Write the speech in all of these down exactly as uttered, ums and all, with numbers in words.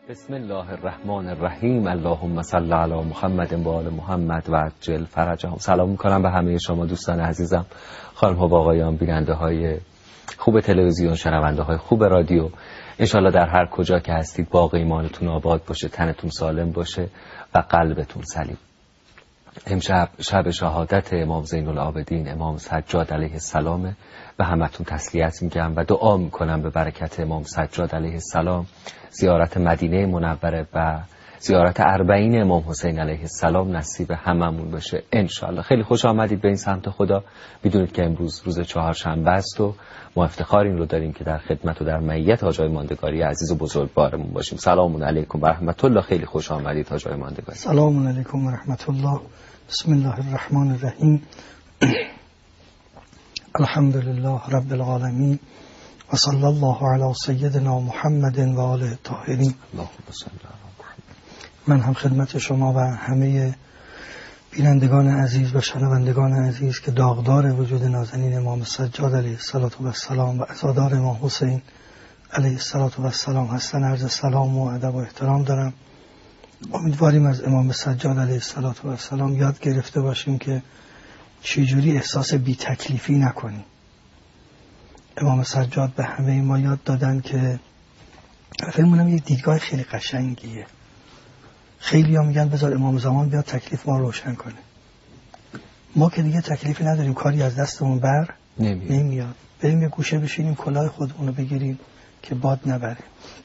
بسم الله الرحمن الرحیم. اللهم صل علی محمد و آل محمد و عجل فرجهم. سلام میکنم به همه شما دوستان عزیزم، خانم ها و آقایان، بیننده های خوب تلویزیون، شنونده های خوب رادیو. انشالله در هر کجا که هستید باغ ایمانتون آباد باشه، تنتون سالم باشه و قلبتون سلیم. امشب شب شهادت امام زین العابدین امام سجاد علیه السلام و همتون تسلیت میگم و دعا میکنم به برکت امام سجاد علیه السلام زیارت مدینه منوره و زیارت اربعین امام حسین علیه السلام نصیب هممون بشه انشالله. خیلی خوش آمدید به این سمت خدا. بدونید که امروز روز چهارشنبه است و ما افتخار این رو داریم که در خدمت و در معیت حاجای ماندگاری عزیز و بزرگوارمون باشیم. سلام علیکم و رحمت الله. خیلی خوش آمدید حاجای ماندگاری. سلام علیکم و رحمت الله. بسم الله الرحمن الرحیم. الحمد لله رب العالمین و صلی الله علی سیدنا محمد و آله الطاهرین. من هم خدمت شما و همه بینندگان عزیز و شنوندگان عزیز که داغدار وجود نازنین امام سجاد علیه السلام و عزادار امام حسین علیه السلام هستن عرض سلام و ادب و احترام دارم. امیدواریم از امام سجاد علیه السلام یاد گرفته باشیم که چجوری احساس بی تکلیفی نکنیم. امام سجاد به همه ما یاد دادن که فهمونم یک دیدگاه خیلی قشنگیه. خیلی ها میگن بذار امام زمان بیاد تکلیف ما روشن کنه. ما که دیگه تکلیفی نداریم، کاری از دستمون بر نمیاد. نمیاد. بریم یه گوشه بشینیم کلاه خودمون رو بگیریم که باد نبره.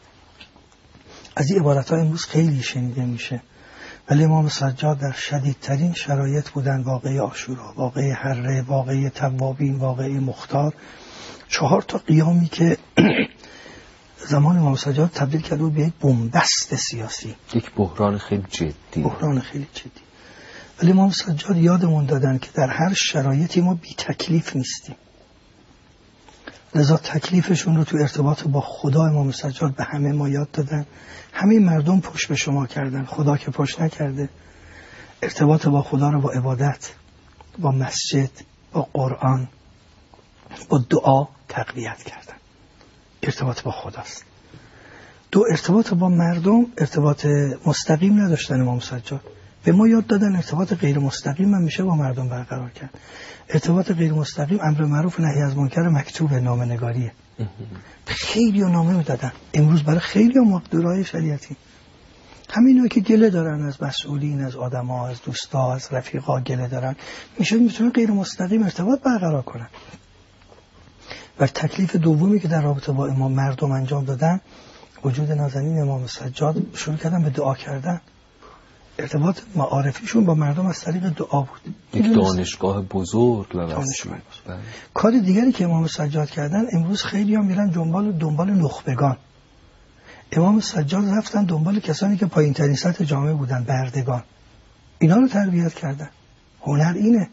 از این عبارت ها امروز خیلی شنیده میشه، ولی امام سجاد در شدیدترین شرایط بودن. واقعه عاشورا، واقعه حره، واقعه توابین، واقعه مختار، چهار تا قیامی که زمان امام سجاد تبدیل کرده بود به یک بنبست سیاسی، یک بحران خیلی جدی بحران خیلی جدی. ولی امام سجاد یادمون دادن که در هر شرایطی ما بی تکلیف نیستیم. لذا تکلیفشون رو تو ارتباط با خدا امام سجاد به همه ما یاد دادن. همه مردم پشت به شما کردن، خدا که پشت نکرده. ارتباط با خدا رو با عبادت، با مسجد، با قرآن، با دعا تقویت کردن. ارتباط با خداست. دو ارتباط با مردم ارتباط مستقیم نداشتن امام سجاد. به ما یاد دادن ارتباط غیر مستقیم هم میشه با مردم برقرار کرد. ارتباط غیر مستقیم امر معروف نهی از منکر مکتوب نامه‌نگاریه. خیلی ها نامه میدادن امروز برای خیلی ها مقدورای شریعتی. همین که گله دارن از مسئولین، از آدما، از دوستا، از رفیقا گله دارن، میشه میتونن غیر مستقیم ارتباط برقرار کنن. و تکلیف دومی که در رابطه با امام مردم انجام دادن، وجود نازنین امام سجاد شروع کردن به دعا کردن. ارتباط معارفیشون با مردم از طریق دعا بود. یک دانشگاه بزرگ و وسیع. کار دیگری که امام سجاد کردن، امروز خیلی ها میرن دنبال دنبال نخبگان. امام سجاد رفتن دنبال کسانی که پایین ترین سطح جامعه بودن، بردگان. اینا رو تربیت کردن. هنر اینه.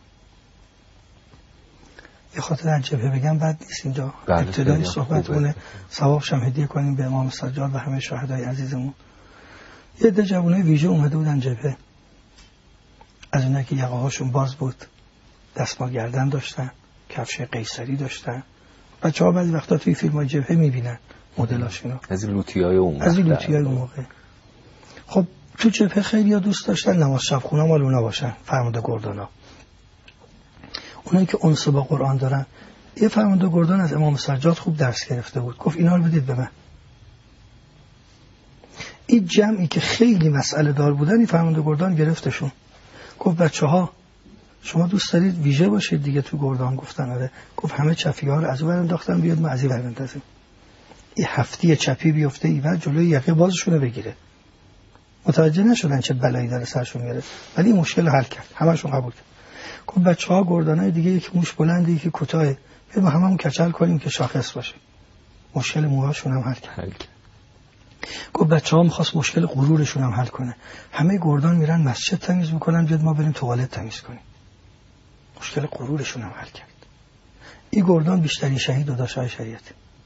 یه خاطر از جبهه بگم بد نیست اینجا. ابتدای صحبتونه ثوابش هم هدیه کنیم به امام سجاد و همه شهدای عزیزمون. یه عده جوانای ویژه اومده بودن جبهه. از اونایی که یقه‌هاشون باز بود، دستمال گردن داشتن، کفش قیصری داشتن. بچه‌ها بعضی وقتا توی فیلم‌های جبهه می‌بینن مدلاشونو. از این لوتیای اون از این لوتیای اون موقع. خب تو جبهه خیلی‌ها دوست داشتن نماز شب خونه مال اونا باشن، فرمانده گردانا. اونایی که انس با قرآن دارن. یه فرمانده گردان از امام سجاد خوب درس گرفته بود. گفت اینا رو بدید به من. این جمعی که خیلی مسئله دار بودن، این فرمانده گردان گرفتشون. گفت بچه‌ها شما دوست دارید ویژه باشید دیگه تو گردان؟ گفتن آره. گفت همه چپی‌ها رو از اون ور انداختن، بیاد ما از این ور بندازیم. این هفتی چپی بیفته ایول جلوی یقه بازشون رو بگیره. متوجه نشدن چه بلایی داره سرشون میاره، ولی مشکل حل کرد. همشون قبول کرد. گفت بچه‌ها گردانای دیگه یکی موش بلنده یکی کوتاهه، بیایم هممون کچل کنیم که شاخص باشه. مشکل موهاشون هم حل کرد. گفت بچه‌ها می‌خواست مشکل غرورشون هم حل کنه. همه گردان میرن مسجد تمیز میکنن، بیاد ما بریم توالت تمیز کنیم. مشکل غرورشون هم حل کرد. این گردان بیشترین شهید و داشای شریعت.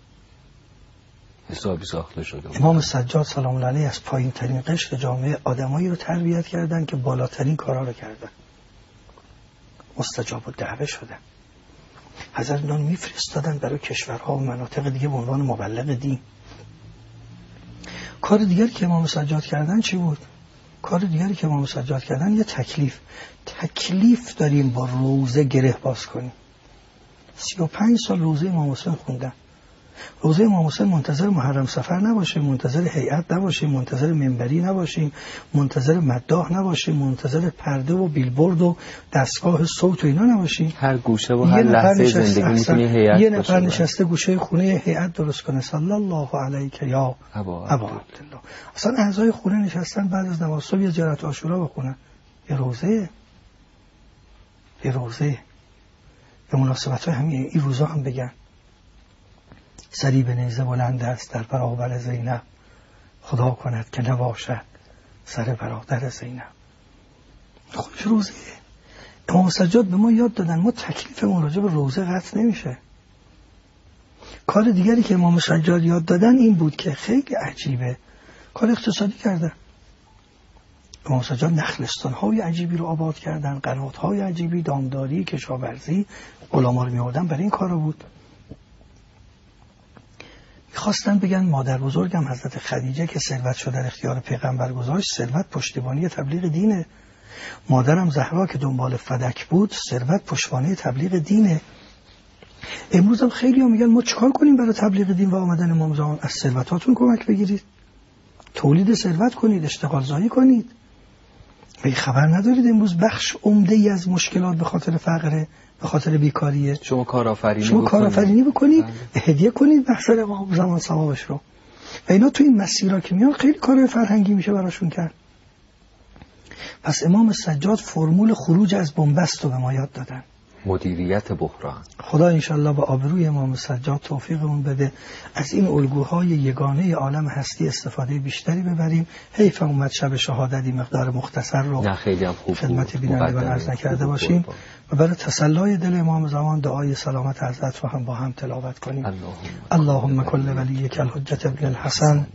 حسابی ساخته شده. امام سجاد سلام الله علیه از پایین ترین قشر جامعه آدمایی رو تربیت کردن که بالاترین کارا رو کردن. مستجاب الدعوه شدن. حضرت نان میفرستادن برای کشورها و مناطق دیگه به عنوان مبلغ دین. کار دیگری که امام سجاد کردن چی بود؟ کار دیگری که امام سجاد کردن یه تکلیف تکلیف داریم با روزه گره باز کنیم. سی و پنج سال روزه امام حسین خوندن. روزه امام حسین منتظر محرم سفر نباشیم، منتظر هیئت نباشیم، منتظر منبری نباشیم، منتظر مداح نباشیم، منتظر پرده و بیلبورد و دستگاه صوت و اینا نباشیم. هر گوشه و هر لحظه زندگی میتونه هیئت یه نفر نشسته گوشه خونه هیئت درست کنه. صلی الله علیک یا ابا عبدالله. اصلا اعضای خونه نشستن بعد از نماز صبح یه جرعه عاشورا بخونن. یه روزه یه روزه به مناسبت های همین این روزا هم بگن سری به نیزه بلند است در برابر زینب، خدا کند که نباشد سر برادر زینب. خودش روزه. امام سجاد به ما یاد دادن ما تکلیفمون راجع به روزه قطع نمیشه. کار دیگری که امام سجاد یاد دادن این بود که خیلی عجیبه، کار اقتصادی کردن. امام سجاد نخلستان‌های عجیبی رو آباد کردن، قنات‌های عجیبی، دامداری، کشاورزی، علما رو می‌آوردن برای این کارا بود. می‌خواستن بگن مادر بزرگم حضرت خدیجه که ثروت شده در اختیار پیغمبر گذاشت، ثروت پشتیبانی تبلیغ دینه. مادرم زهرا که دنبال فدک بود، ثروت پشتیبانی تبلیغ دینه. امروز هم خیلی‌ها میگن ما چیکار کنیم برای تبلیغ دین و آمدن امام زمان؟ از ثروتاتون کمک بگیرید، تولید ثروت کنید، اشتغال زایی کنید. ولی خبر ندارید امروز بخش عمده ای از مشکلات به خاطر فقره، به خاطر بیکاریه. شما کارآفرینی شما کارآفرینی بکنید، هدیه کنید بخشر امام زمان ثوابش رو. و اینا تو این مسیرها که میان خیلی کارهای فرهنگی میشه براشون کرد. پس امام سجاد فرمول خروج از بنبست رو به ما یاد دادن. مدیریت بحران. خدا انشالله با آبروی امام سجاد توفیقمون بده از این الگوهای یگانه عالم هستی استفاده بیشتری ببریم. حیف اومد شب شهادتی مقدار مختصر رو نه خیلی هم خوب خدمت بینندگان عرض نکرده باشیم و برای تسلای دل امام زمان دعای سلامت حضرت رو هم با هم تلاوت کنیم. اللهم کل ولیک الحجة ابن الحسن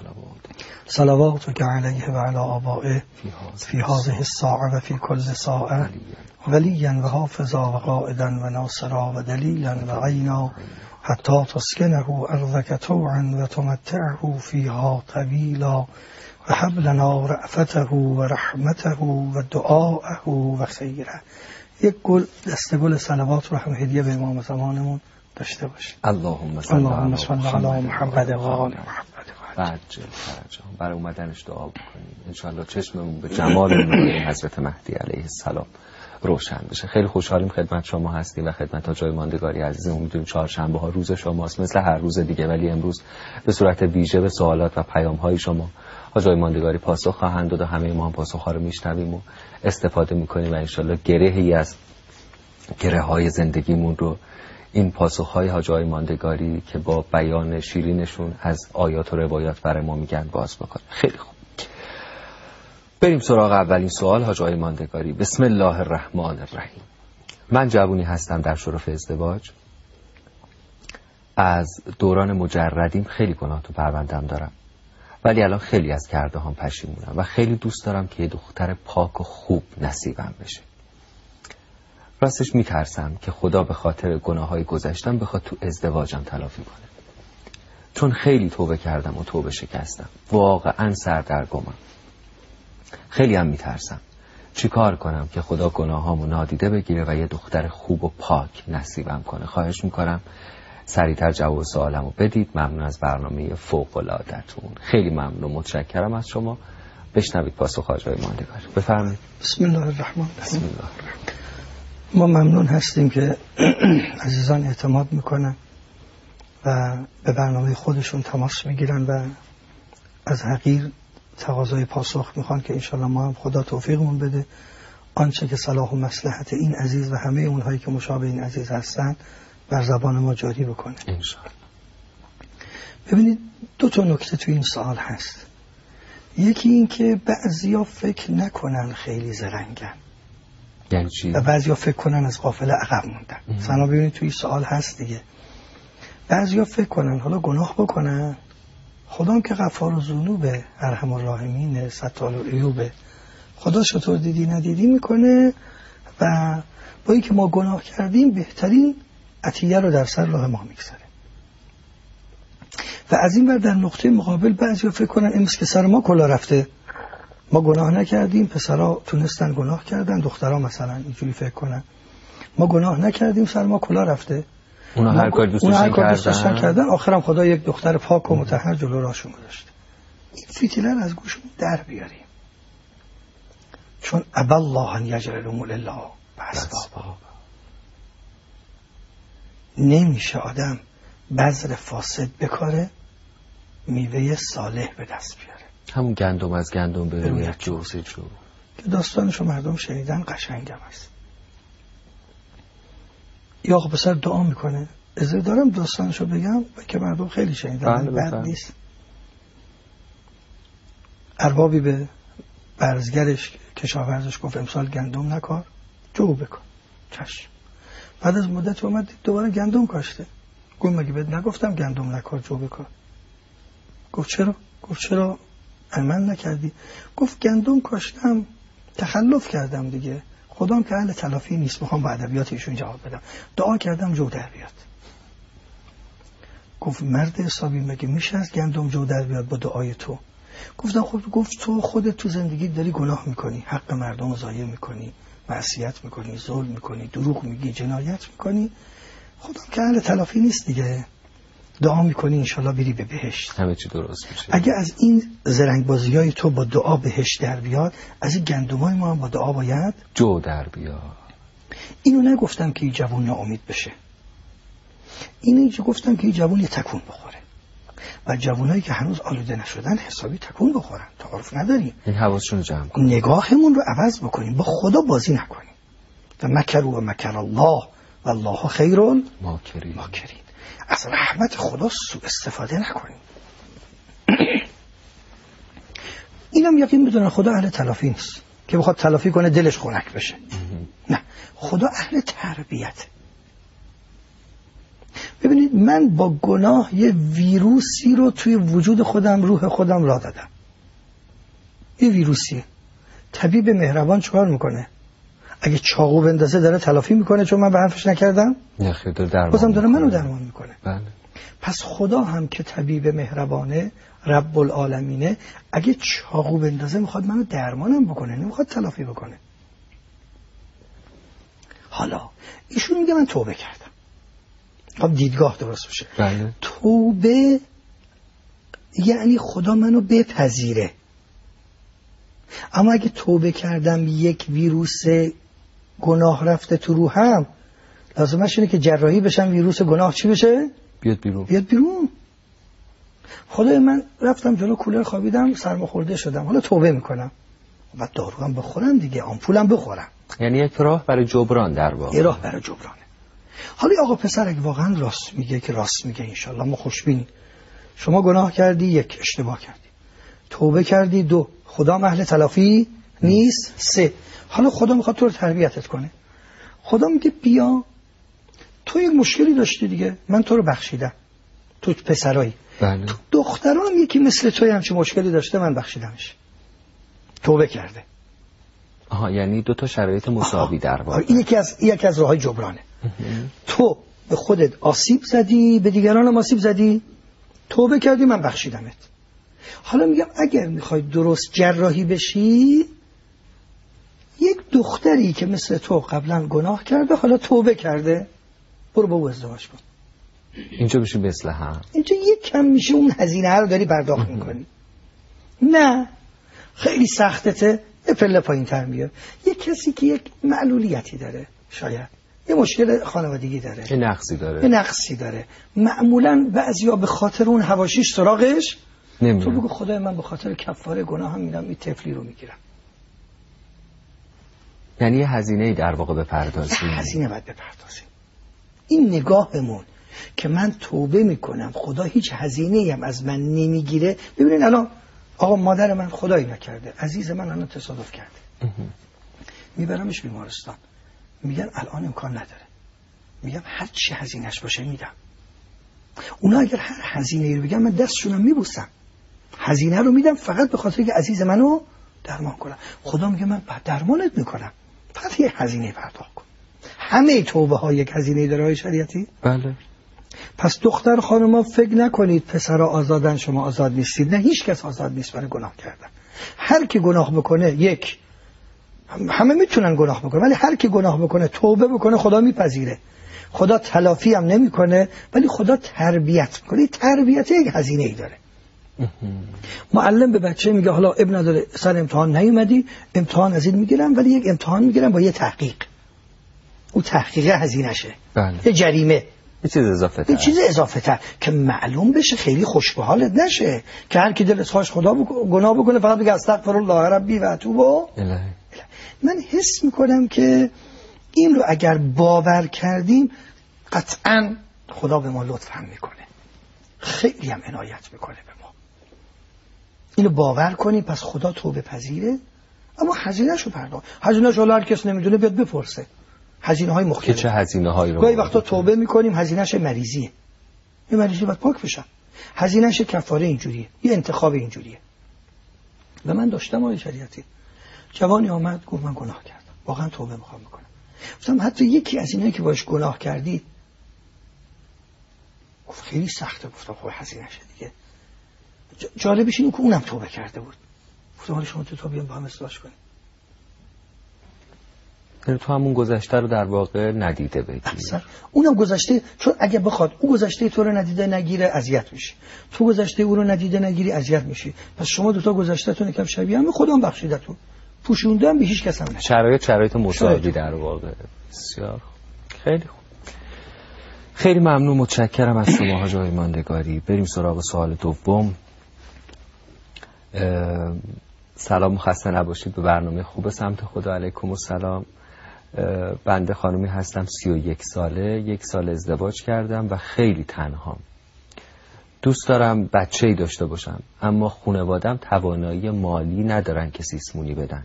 صلواتك علیه و علی آبائه فی هذه الساعة و فی کل ساعة ولیا و حافظا و قائدا و ناصرا و دلیلا و عینا حتی تسکنه ارضک طوعا و تمتعه فیها طویلا و هب لنا رأفته و رحمته و دعاءه و خیره. یک گل دسته گل صلوات رو هم هدیه به امام زمانمون داشته باشیم. اللهم صل علی محمد و آل محمد. بعد فرجام برای اومدنش دعا بکنیم انشاءالله چشممون به جمال نور حضرت مهدی علیه السلام روشن بشه. خیلی خوشحالیم خدمت شما هستیم و خدمت ها جای ماندگاری عزیزمون. میدونیم چهارشنبه ها روز شماست مثل هر روز دیگه، ولی امروز به صورت ویژه به سوالات و پیام های شما ها جای ماندگاری پاسخ خواهند داد و همه ما هم پاسخ ها رو میشنویم و استفاده میکنیم و انشاءالله گرهی از گره های زندگیمون رو این پاسخ‌های حاجای ماندگاری که با بیان شیرینشون از آیات و روایات برای ما میگن باز بکنیم. خیلی خوب، بریم سراغ اولین سوال حاجای ماندگاری. بسم الله الرحمن الرحیم. من جوونی هستم در شرف ازدواج. از دوران مجردیم خیلی گناه تو پروندم دارم، ولی الان خیلی از کرده هم پشیمونم و خیلی دوست دارم که یه دختر پاک و خوب نصیبم بشه. راستش میترسم که خدا به خاطر گناههای گذشتم بخواد تو ازدواجم تلافی کنه، چون خیلی توبه کردم و توبه شکستم. واقعا سردرگمم. خیلی هم میترسم چی کار کنم که خدا گناهامو نادیده بگیره و یه دختر خوب و پاک نصیبم کنه. خواهش میکنم سریعتر جواب سوالمو بدید. ممنون از برنامه فوق‌العاده‌تون. خیلی ممنون و متشکرم از شما. بشنوید پاسخ حاجای ماندگاری. بفرمایید. بسم الله الرحمن الرحیم. بسم الله الرحمن. ما ممنون هستیم که عزیزان اعتماد میکنن و به برنامه خودشون تماس میگیرن و از حقیر تقاضای پاسخ میخوان که انشالله ما هم خدا توفیقمون بده آنچه که صلاح و مصلحت این عزیز و همه اونهایی که مشابه این عزیز هستن بر زبان ما جاری بکنه انشالله. ببینید دو تا نکته تو این سوال هست. یکی این که بعضیا فکر نکنن خیلی زرنگن یعنی چی؟ و بعضیا فکر کنن از قافله عقب موندن. مثلا ببینید توی سوال هست دیگه، بعضیا فکر کنن حالا گناه بکنن خدا هم که غفار الذنوبه ارحم الراحمینه ستار العیوبه، خدا چطور دیدی ندیدی میکنه و با اینکه ما گناه کردیم بهترین عطیه رو در سر راه ما میگذاره. و از این ور در نقطه مقابل بعضی فکر کنن این که سر ما کلا رفته، ما گناه نکردیم، پسرها تونستن گناه کردن، دخترها مثلا اینجوری فکر کنن ما گناه نکردیم سر ما کلا رفته، اونا هر کار دوست داشتن کردن، آخرام خدا یک دختر پاک و مطهر جلو راشون گذاشته. این فتیله رو از گوشمون در بیاریم، چون ابا الله ان یجعل الامور الا باسباب. نمیشه آدم بذر فاسد بکاره میوه صالح به دست بیاره. همون گندم از گندم به روی جو سه جو که داستانشو مردم شنیدن، قشنگم است. یا خب پسر دعا میکنه، اجازه دارم داستانشو بگم که مردم خیلی شنیدن، بد نیست. اربابی به برزگرش کشاورزش گفت امسال گندم نکار، جو بکن. چشم. بعد از مدت اومد دوباره گندم کاشته. گفت مگه بهت نگفتم گندم نکار جو بکن؟ گفت چرا؟ گفت چرا عمل نکردی؟ گفت گندم کاشتم تخلف کردم دیگه، خدام که اهل تلافی نیست، میخوام با ادبیات ایشون جواب بدم، دعا کردم جو در بیاد. گفت مرد حسابی مگه میشه از گندم جو در بیاد با دعای تو؟ گفتم خب گفت تو خودت تو زندگی داری گناه میکنی، حق مردم رو ضایع میکنی، معصیت میکنی، ظلم میکنی، دروغ میگی، جنایت میکنی، خدام که اهل تلافی نیست دیگه، دعا میکنی انشالله بری به بهشت، همه چی درست میشه. اگه از این زرنگ بازیای تو با دعا بهشت در بیاد، از این گندمای ما هم با دعا باید جو در بیاد. اینو نگفتم که این جوان ناامید بشه، اینو گفتم که این جوان یه تکون بخوره و جوانایی که هنوز آلوده نشدن حسابی تکون بخورن، تعارف نداریم، این حواسشون جمع کنیم، نگاهمون رو عوض بکنیم، با خدا بازی نکنیم. و مکر و مکر الله و الله خیر الماکرین. از رحمت خدا سوء استفاده نکنیم. اینم یقین بدونن خدا اهل تلافی نیست که بخواد تلافی کنه دلش خنک بشه. نه، خدا اهل تربیت. ببینید من با گناه یه ویروسی رو توی وجود خودم، روح خودم را دادم. یه ویروسیه. طبیب مهربان چکار میکنه؟ اگه چاقو بندازه داره تلافی میکنه چون من به حرفش نکردم؟ نه خیر، داره درمان بازم داره منو درمان میکنه. بله. پس خدا هم که طبیب مهربانه، رب العالمینه، اگه چاقو بندازه میخواد منو درمانم بکنه، نمیخواد تلافی بکنه. حالا ایشون میگه من توبه کردم. خب دیدگاه درست بشه. بله. توبه یعنی خدا منو بپذیره. اما اگه توبه کردم یک ویروس گناه رفته تو روحم، لازمش اینه که جراحی بشم ویروس گناه چی بشه؟ بیاد بیرون. بیاد بیرون. خدای من رفتم جلو کولر خوابیدم، سرماخورده شدم، حالا توبه میکنم و دارو هم بخورم دیگه، آمپولم بخورم. یعنی یک راه برای جبران در واقع. یه راه برای جبرانه. حالا آقا پسر اگه واقعا راست میگه که راست میگه، انشالله ما خوشبینی. شما گناه کردی، یک، اشتباه کردی، توبه کردی، دو، خدا اهل تلافی نیست، سه، حالا خدا میخواد تو رو تربیتت کنه. خدا میگه بیا، تو یک مشکلی داشتی دیگه، من تو رو بخشیدم. تو پسرایی. بله. تو دختران یکی مثل توی همچین مشکلی داشته، من بخشیدمش. توبه کرده. آها، یعنی دو تا شرایط مساوی در واقع. این یکی از یکی از راههای جبرانه. تو به خودت آسیب زدی، به دیگران هم آسیب زدی، توبه کردی، من بخشیدمت. حالا میگم اگر میخوای درست جراحی بشی، یک دختری که مثل تو قبلا گناه کرده، حالا توبه کرده، برو با او ازدواج کن. اینجا بشی مثل هم. اینجا یک کم میشه اون هزینه رو داری پرداخت میکنی. نه خیلی سختته، یه پله پایین تر میاد. یک کسی که یک معلولیتی داره، شاید یه مشکل خانوادگی داره، یه نقصی داره، یه نقصی داره، معمولا بعضیا به خاطر اون حواشیش سراغش نمیره. تو بگو خدای من به خاطر کفاره گناه هم میرم این طفلی رو میگیرم. یعنی یه هزینه‌ای در واقع بپردازیم. هزینه باید بپردازیم. این نگاهمون که من توبه میکنم، خدا هیچ هزینه‌ای هم از من نمیگیره. ببینید الان آقا مادر من خدایی نکرده، عزیز من الان تصادف کرده، میبرمش بیمارستان، میگن الان امکان نداره، میگم هر چی هزینهش باشه میدم. اونا اگر هر هزینه‌ای رو بگن من دستشونم میبوسم، هزینه رو میدم فقط به خاطر که عزیز منو درمان کنم. خدا میگه من بعد درمانت میکنم، فقط یه هزینه پرداخت کن. همه توبه ها یک هزینه داره های شریعتی. بله. پس دختر خانوما فکر نکنید پسرها آزادن شما آزاد نیستید. نه، هیچ کس آزاد نیست برای گناه کردن. هر کی گناه بکنه، یک همه میتونن گناه بکنن، ولی هر کی گناه بکنه توبه بکنه خدا میپذیره. خدا تلافی هم نمیکنه، ولی خدا تربیت میکنه. تربیت یک هزینه ای داره. معلم به بچه میگه حالا ابن نداره سر امتحان نیومدی، امتحان از این میگیرم، ولی یک امتحان میگیرم با یه تحقیق. او تحقیق هزینه شه، بله. یه جریمه، یه چیز اضافه تر، یه چیز اضافه تر که معلوم بشه، خیلی خوش به حالت نشه که هر کی دلش خواهش خدا بکنه گناه بکنه فقط بگه استغفر الله ربی و اتوب الیه. من حس میکنم که این رو اگر باور کردیم قطعا خدا به ما لطف هم میکنه، خیلی هم عنایت میکنه به ما. اینو باور کنیم، پس خدا توبه پذیره. اما هزینه‌شو پرداخت. هزینه‌شو هر کس نمیدونه بیاد بپرسه. هزینه های مختلف. چه هزینه هایی رو گاهی وقتا توبه میکنیم هزینه‌ش مریضیه. این مریضی باید پاک بشم. هزینه‌ش کفاره اینجوریه. یه انتخاب اینجوریه. و من داشتم آیه شریعتی. جوانی آمد گفت من گناه کردم. واقعا توبه میخوام بکنم. گفتم حتی یکی از اینایی که باش گناه کردی گفت خیلی سخته. گفتم خب هزینه‌شه دیگه. جالبش اینه که اونم توبه کرده بود. گفتم حالا شما تو توبه با هم اصلاح کنید. یعنی تو همون گذشته رو در واقع ندیده بگیری. اونم گذشته، چون اگه بخواد او گذشته تو رو ندیده نگیره اذیت میشی، تو گذشته او رو ندیده نگیری اذیت میشی. پس شما دو تا گذشته‌تون یکم شبیه هم، خودم بخشیدتون، پوشوندم به هیچ کس هم نه. شرایط شرایط مساوی در واقع. بسیار خیلی خوب. خیلی ممنون، متشکرم از شما حاج آقای ماندگاری. بریم سراغ سوال دوم. سلام و خسته نباشید به برنامه خوب سمت خدا. علیکم السلام. بنده خانومی هستم، سی و یک ساله، یک سال ازدواج کردم و خیلی تنهام. دوست دارم بچه‌ای داشته باشم، اما خانواده‌ام توانایی مالی ندارن که سیسمونی بدن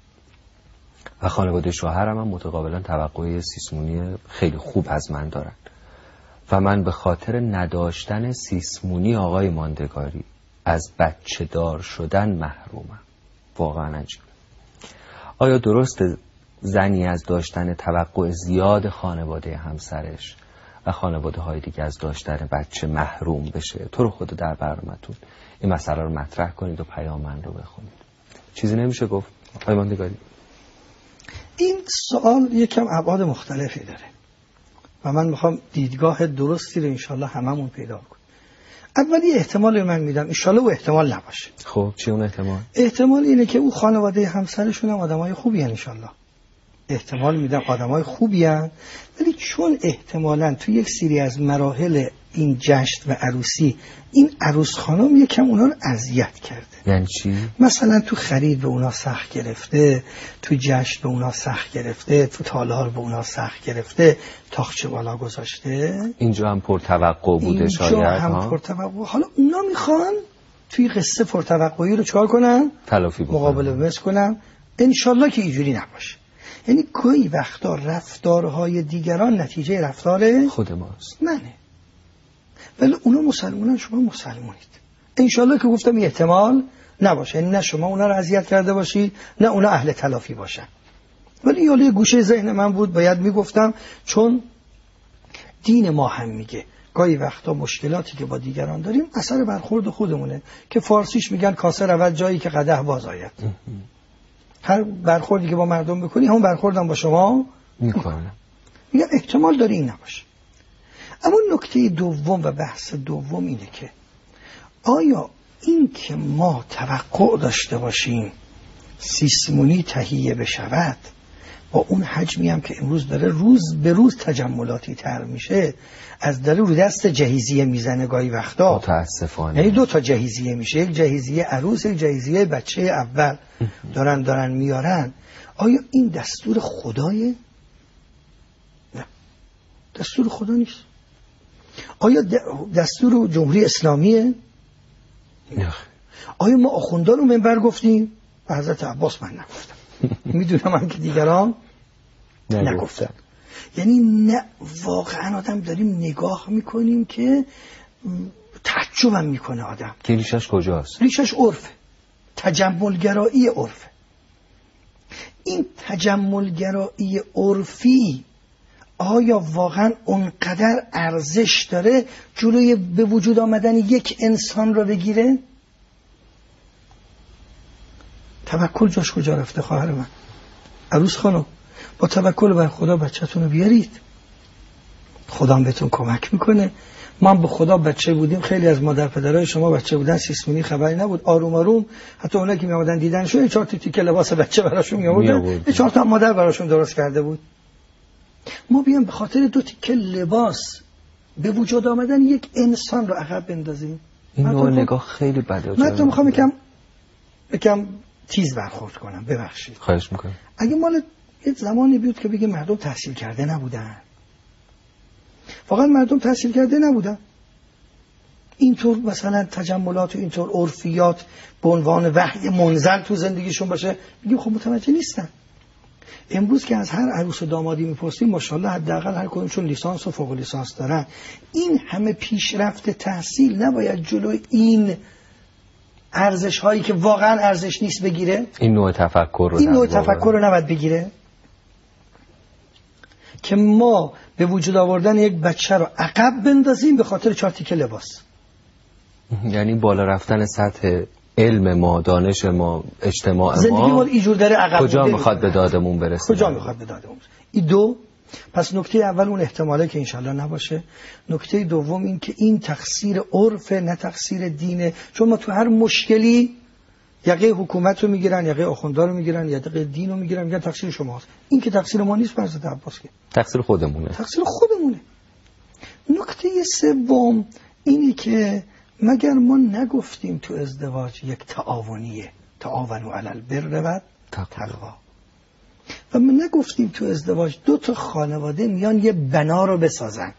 و خانواده شوهرم هم متقابلا توقع سیسمونی خیلی خوب از من دارن و من به خاطر نداشتن سیسمونی آقای ماندگاری از بچه دار شدن محرومم. واقعا عجیب. آیا درسته زنی از داشتن توقع زیاد خانواده همسرش و خانواده های دیگه از داشتن بچه محروم بشه؟ تو رو خدا در برنامه‌تون این مسئله رو مطرح کنید و پیام من رو بخونید. چیزی نمیشه گفت آقای ماندگاری؟ این سوال یکم ابعاد مختلفی داره و من میخوام دیدگاه درستی رو انشالله هممون پیدا کنیم. اولی احتمال من میدم انشالله او احتمال نباشه. خب چی اون احتمال؟ احتمال اینه که او خانواده همسرشون هم آدمای خوبی ان انشالله. احتمال میدم آدمای خوبی ان، ولی چون احتمالاً تو یک سری از مراحل این جشن و عروسی این عروس خانم یکم اونا رو اذیت کرده. یعنی چی؟ مثلا تو خرید به اونا سخت گرفته، تو جشن به اونا سخت گرفته، تو تالار به اونا سخت گرفته، تاخچه بالا گذاشته. اینجا هم پرتوقع بوده شاید. اینجا هم پرتوقع. حالا اونا میخوان توی قصه پرتوقعی رو چکار کنن؟ تلافی بکنن، مقابله بمس کنن. انشالله که اینجوری نباشه. یعنی گاهی وقتا رفتارهای دیگران نتیجه رفتار خود ماست. منه. ولی اونا مسلمونن، شما مسلمونید. انشالله که گفتم این احتمال نباشه. یعنی نه شما اونا رو اذیت کرده باشید، نه اونا اهل تلافی باشن. ولی یه گوشه ذهن من بود باید میگفتم، چون دین ما هم میگه گاهی وقتا مشکلاتی که با دیگران داریم اثر برخورد خودمونه، که فارسیش میگن کاسه رود جایی که قدح باز آید. هر برخوردی که با مردم بکنی همون برخوردم با شما میکنه. میگم احتمال داره این نباشه. اما نکته دوم و بحث دوم اینه که آیا این که ما توقع داشته باشیم سیسمونی تهیه بشود با اون حجمی هم که امروز داره روز به روز تجملاتی تر میشه، از داره رو دست جهیزیه میزنه گاهی وقتا متاسفانه. یعنی دو تا جهیزیه میشه، یک جهیزیه عروس، یک جهیزیه بچه اول دارن دارن میارن. آیا این دستور خدایه؟ نه، دستور خدا نیست. آیا دستور جمهوری اسلامیه؟ نه. آیا ما آخوندان رو منبر گفتیم؟ به حضرت عباس من نگفتم. میدونم هم که دیگران نگفتن. یعنی نه، واقعا آدم داریم نگاه میکنیم که تعجبم میکنه آدم که ریشش کجاست؟ ریشش عرفه، تجملگرایی عرفه. این تجملگرایی عرفی آیا واقعا اونقدر ارزش داره جلوی به وجود آمدن یک انسان رو بگیره؟ توکل جاش کجا رفته خواهر من؟ عروس خانم، با توکل بر خدا بچه‌تون رو بیارید، خدا هم بهتون کمک میکنه. ما به خدا بچه بودیم، خیلی از مادر پدرای شما بچه بودن سیسمونی خبری نبود، آروم آروم حتی اونایی که میآمدن دیدن شو چهار تا تیکه لباس بچه براشون میآوردن، چهار تا مادر براشون درست کرده بود. ما بیام به خاطر دو تیکه لباس به وجود آمدن یک انسان رو عقب بندازیم؟ این نوع نگاه خیلی بده. من تو میخوام یکم یکم تیز برخورد کنم، ببخشید. خواهش میکنم. اگه مال یه زمانی بود که بگه مردم تحصیل کرده نبودن، واقعا مردم تحصیل کرده نبودن، اینطور مثلا تجملات و اینطور عرفیات به عنوان وحی منزل تو زندگیشون باشه، بگیم خب متوجه نیستن. امروز که از هر عروس و دامادی میپرسیم ماشاءالله حداقل هر کدومشون لیسانس و فوق لیسانس دارن. این همه پیشرفت تحصیل نباید جلو این ارزش هایی که واقعا ارزش نیست بگیره؟ این نوع تفکر رو این نوع تفکر رو نباید بگیره که ما به وجود آوردن یک بچه رو عقب بندازیم به خاطر چهار تیکه لباس. یعنی بالا رفتن سطح علم ما، دانش ما، اجتماع ما، زندگی ما اینجور داره عقب. کجا میخواد به دادمون برسه؟ کجا میخواد به دادمون برسه؟ این دو. پس نکته اول اون احتماله که انشالله نباشه. نکته دوم این که این تقصیر عرف نه تقصیر دینه، چون ما تو هر مشکلی یقه حکومت رو میگیرن، یقه آخوندار رو میگیرن، یقه دین رو میگیرن، میگن تقصیر شماست. این که تقصیر ما نیست فرزاد عباس، که تقصیر خودمونه. تقصیر خودمونه. نکته سوم اینی که مگر ما نگفتیم تو ازدواج یک تعاونیه، تعاونوا علی البر و تقوا، و ما نگفتیم تو ازدواج دو تا خانواده میان یه بنا رو بسازن.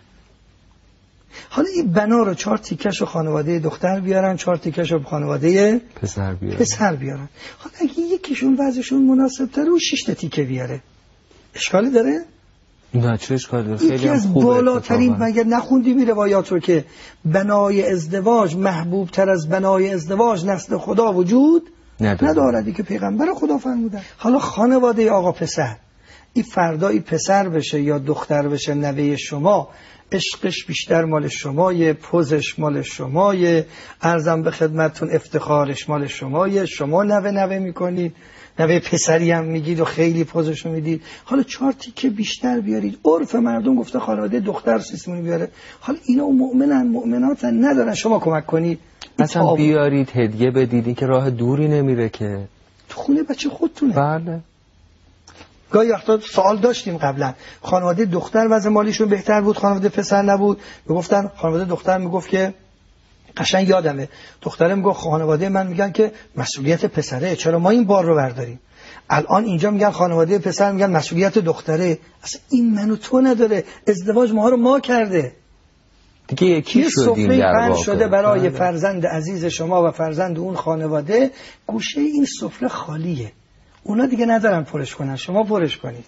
حالا این بنا رو چهار تیکش رو خانواده دختر بیارن، چهار تیکش رو خانواده پسر بیارن. پسر بیارن. حالا اگه یکیشون وضعشون مناسب تره و شش تا تیکه بیاره، اشکالی داره؟ نه چه اشکالی داره؟ خیلی یکی از بالاترین، مگر نخوندیم این روایات رو که بنای ازدواج محبوب تر از بنای ازدواج نسل خدا وجود ندارد که پیغمبر خدا فرمودن. حالا خانواده آقا پسر، این فردایی پسر بشه یا دختر بشه نوه شما، عشقش بیشتر مال شمایه، پوزش مال شمایه، عرضم به خدمتتون افتخارش مال شمایه، شما نوه نوه میکنید، نوه پسری هم میگید و خیلی پوزشو میدید. حالا چهار تیکه بیشتر بیارید. عرف مردم گفته خانواده دختر سیسمونی بیاره. حالا اینا مؤمنن مؤمناتن، ندارن شما کمک کنید مثلا بیارید هدیه بدید، این که راه دوری نمیره که، تو خونه بچه خودتونه. بله. گاهی وقتا سوال داشتیم قبلا، خانواده دختر وضع مالیشون بهتر بود، خانواده پسر نبود. میگفتن خانواده دختر میگفت که قشنگ یادمه، دختره میگفت خانواده من میگن که مسئولیت پسره، چرا ما این بار رو برداریم؟ الان اینجا میگن خانواده پسر میگن مسئولیت دختره. اصلا این منو تو نداره، ازدواج ما رو ما کرده دیگه. یکی سفره بند شده برای فرزند عزیز شما و فرزند اون خانواده، گوشه این سفره خالیه، اونا دیگه ندارن پرش کنن، شما پرش کنید.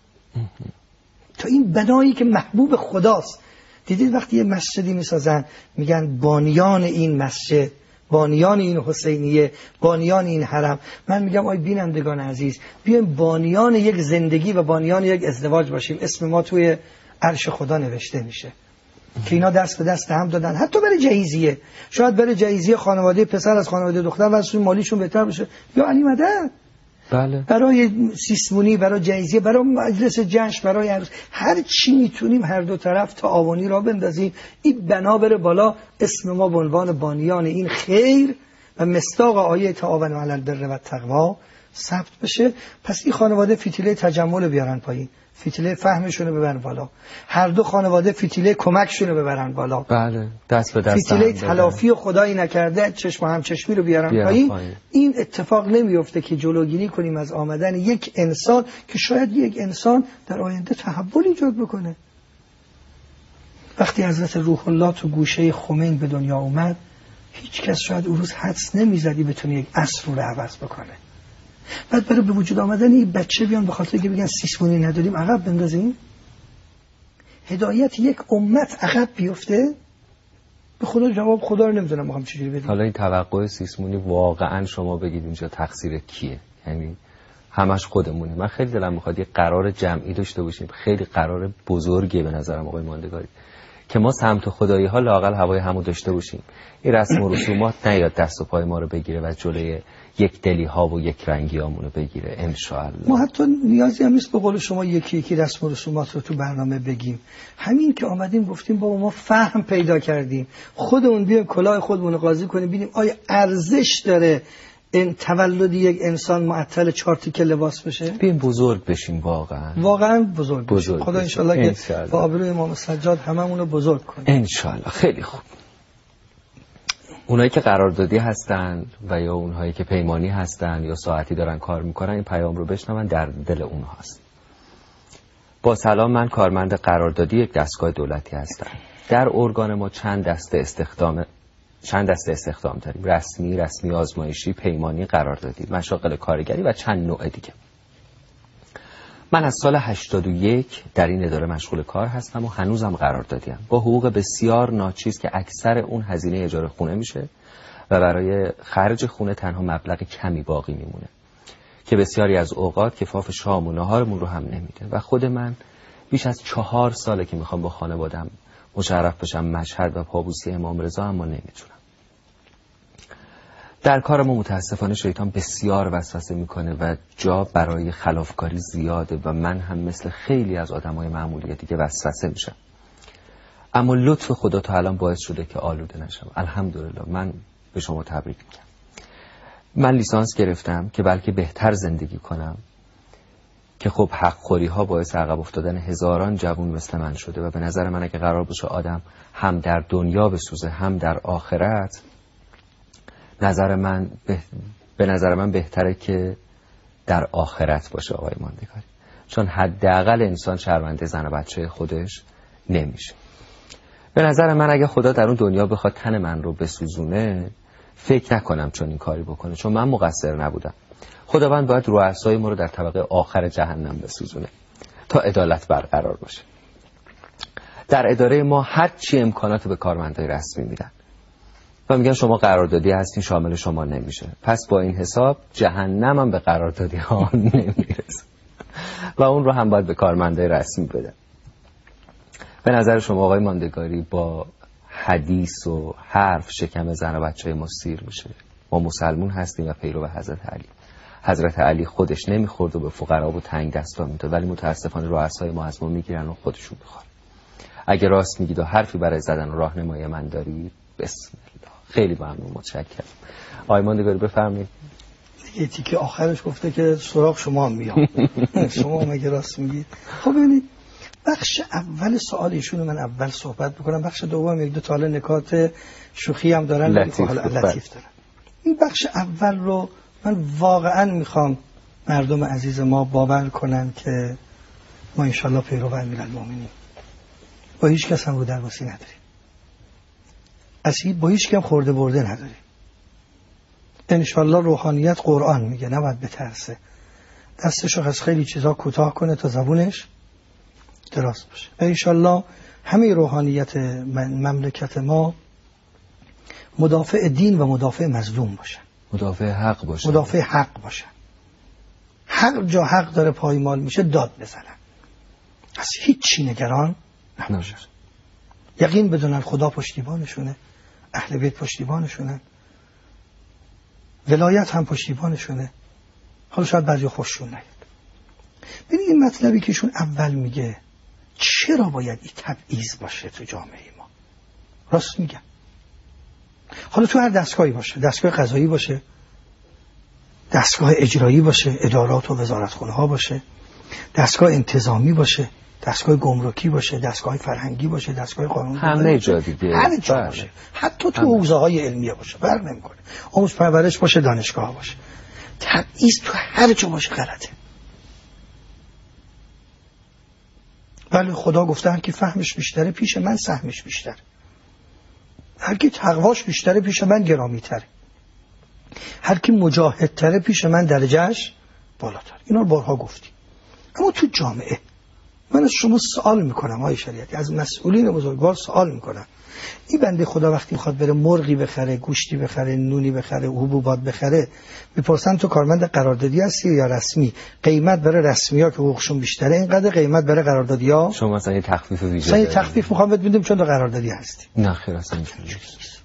تا این بنایی که محبوب خداست. دیدید وقتی یه مسجدی میسازن میگن بانیان این مسجد، بانیان این حسینیه، بانیان این حرم. من میگم آی بینندگان عزیز، بیایم بانیان یک زندگی و بانیان یک ازدواج باشیم. اسم ما توی عرش خدا نوشته میشه که اینا دست به دست هم دادن، حتی برای جهیزیه. شاید برای جهیزیه خانواده پسر از خانواده دختر واسه مالیشون بهتر بشه، یا علی مدد. بله. برای سیسمونی، برای جایزیه، برای مجلس جشن، برای عروس، هر چی میتونیم هر دو طرف تعاونی را بندازیم. این بنا بره بالا، اسم ما به عنوان بانیان این خیر و مصداق آیه تعاونوا علی البر و تقوا ثبت بشه. پس این خانواده فتیله تجمل بیارن پایین، فتیله فهمشون رو ببرن بالا، هر دو خانواده فتیله کمکشون رو ببرن بالا. بله، دست به دست. فتیله تلافی خدایی نکرده چشم هم چشمی رو بیارن, بیارن پایین. پایین. این اتفاق نمیفته که جلوگیری کنیم از آمدن یک انسان که شاید یک انسان در آینده تحول ایجاد بکنه. وقتی حضرت روح الله تو گوشه خمین به دنیا اومد، هیچ کس شاید اون روز حدس نمیزدی بتونه یک عصر رو عوض بکنه. بعد برای به وجود آمدن این بچه بیان به خاطر که بگن سیسمونی نداریم عقب بندازیم، هدایت یک امت عقب بیفته. به خدا جواب خدا رو نمیدونم میخوام چجوری بدیم. حالا این توقع سیسمونی واقعا شما بگید اینجا تقصیر کیه؟ یعنی همش خودمونیم. من خیلی دلم میخواد یه قرار جمعی داشته باشیم، خیلی قرار بزرگیه به نظرم آقای ماندگاری، که ما سمت خدایی ها لااقل هوای همو داشته باشیم. این رسم و رسومات نیاد دست و پای ما رو بگیره و جلوی یک دلی ها و یک رنگی هامونو بگیره ان شاء الله. ما حتی نیازی هم نیست به قول شما یکی یکی رسم و رسومات رو تو برنامه بگیم. همین که آمدیم گفتیم بابا ما فهم پیدا کردیم، خودمون بیایم کلاه خودمون رو قاضی کنیم ببینیم آیا ارزش داره این تولد یک انسان معطل چهار تیکه لباس بشه؟ بیایم بزرگ بشیم، واقعا واقعا بزرگ, بزرگ بشیم. خدا ان شاء الله که با آبروی امام سجاد هممون رو بزرگ کنه ان شاء الله. خیلی خوب. اونایی که قراردادی هستن و یا اونهایی که پیمانی هستن یا ساعتی دارن کار میکنن این پیام رو بشنون، در دل اونهاست. با سلام، من کارمند قراردادی یک دستگاه دولتی هستم. در ارگان ما چند دسته استخدام چند دسته استخدام داریم: رسمی، رسمی آزمایشی، پیمانی، قراردادی، مشاغل کارگری و چند نوع دیگه. من از سال هشتاد و یک در این اداره مشغول کار هستم و هنوزم قراردادیم، با حقوق بسیار ناچیز که اکثر اون هزینه اجاره خونه میشه و برای خرج خونه تنها مبلغ کمی باقی میمونه که بسیاری از اوقات کفاف شام و نهارمون رو هم نمیده. و خود من بیش از چهار ساله که میخوام با خانوادم مشرف بشم مشهد و پابوسی امام رضا، اما نمیتونم. در کار ما متاسفانه شیطان بسیار وسوسه میکنه و جا برای خلافکاری زیاده و من هم مثل خیلی از آدمای معمولی دیگه وسوسه میشم. اما لطف خدا تا الان باعث شده که آلوده نشم. الحمدلله. من به شما تبریک میگم. من لیسانس گرفتم که بلکه بهتر زندگی کنم، که خب حق خوری ها باعث عقب افتادن هزاران جوان مثل من شده و به نظر من اگه قرار باشه آدم هم در دنیا بسوزه هم در آخرت، نظر من به... به نظر من بهتره که در آخرت باشه آقای ماندگاری، چون حداقل انسان شرمنده زن و بچه خودش نمیشه. به نظر من اگه خدا در اون دنیا بخواد تن من رو بسوزونه، فکر نکنم چون این کاری بکنه، چون من مقصر نبودم. خداوند باید رؤسای ما رو در طبقه آخر جهنم بسوزونه تا عدالت برقرار باشه. در اداره ما هر چی امکانات به کارمندای رسمی میدن و میگن شما قراردادی هستین، شامل شما نمیشه. پس با این حساب جهنم هم به قراردادی ها نمیرسه و اون رو هم باید به کارمندای رسمی بده. به نظر شما آقای ماندگاری با حدیث و حرف شکم زن و بچه ما سیر میشه؟ ما مسلمون هستیم و پیرو حضرت علی. حضرت علی خودش نمیخورد و به فقرا و تنگ دستا میداد، ولی متاسفانه رؤسای ما از ما میگیرن و خودشون میخورن. اگه راست میگید و حرفی برای زدن و راهنمایی من دارید، بسم الله. خیلی ممنون، متشکرم. آقای ماندگاری بفرمایید. یه تیکه آخرش گفته که سراغ شما هم میام. شما هم اگه راست میگید. خب ببینید، بخش اول سوال ایشونو من اول صحبت بکنم، بخش دوم یک دو تا نکات شوخی هم دارن، لطیف, لطیف دارن. این بخش اول رو من واقعا میخوام مردم عزیز ما باور کنن که ما انشالله پیرو امیرالمومنین، با هیچ کس هم رو درواسی نداریم، اصلا با هیچ کم خورده برده نداریم. انشالله روحانیت قرآن میگه نباید بترسه، دستشو از خیلی چیزا کوتاه کنه تا زبونش دراز باشه. و انشالله همه روحانیت مملکت ما مدافع دین و مدافع مظلوم باشن، مدافع حق باشن، مدافع حق باشن. حق جا حق داره پایمال میشه داد بزنن، از هیچی نگران نباشن. یقین بدونن خدا پشتیبانشونه، اهل بیت پشتیبانشونه، ولایت هم پشتیبانشونه. حالا شاید بعضی خوششون نیاد. ببین این مطلبی که ایشون اول میگه چرا باید این تبعیض باشه تو جامعه ما، راست میگم. حالا تو هر دستگاهی باشه، دستگاه قضایی باشه، دستگاه اجرایی باشه، ادارات و وزارتخونه ها باشه، دستگاه انتظامی باشه، دستگاه گمرکی باشه، دستگاه فرهنگی باشه، دستگاه قانون، همه جا دیگه، هر جا باشه، حتی تو حوزه های علمیه باشه، فرق نمیکنه، آموزش پرورش باشه، دانشگاه باشه. تبعیض تو هر جا باشه غلطه. ولی خدا گفته هر کی فهمش بیشتره پیش من سهمش بیشتره، هر کی تقواش بیشتره پیش من گرامی تره، هر کی مجاهد تره پیش من درجهش بالاتر. اینا رو بارها گفتیم. اما تو جامعه من از شما سوال میکنم آقای شریعتی، از مسئولین بزرگوار سوال میکنم، این بنده خدا وقتی میخواد بره مرغی بخره، گوشتی بخره، نونی بخره، حبوبات بخره، میپرسن تو کارمند قراردادی هستی یا رسمی؟ قیمت برای رسمی ها که حقوقشون بیشتره اینقدر، قیمت برای قراردادی ها شما مثلا یه تخفیف ویژه مثلا یه تخفیف میخوام بهت بدیم چون تو قراردادی هستی. نه خیر اصلا اینجوری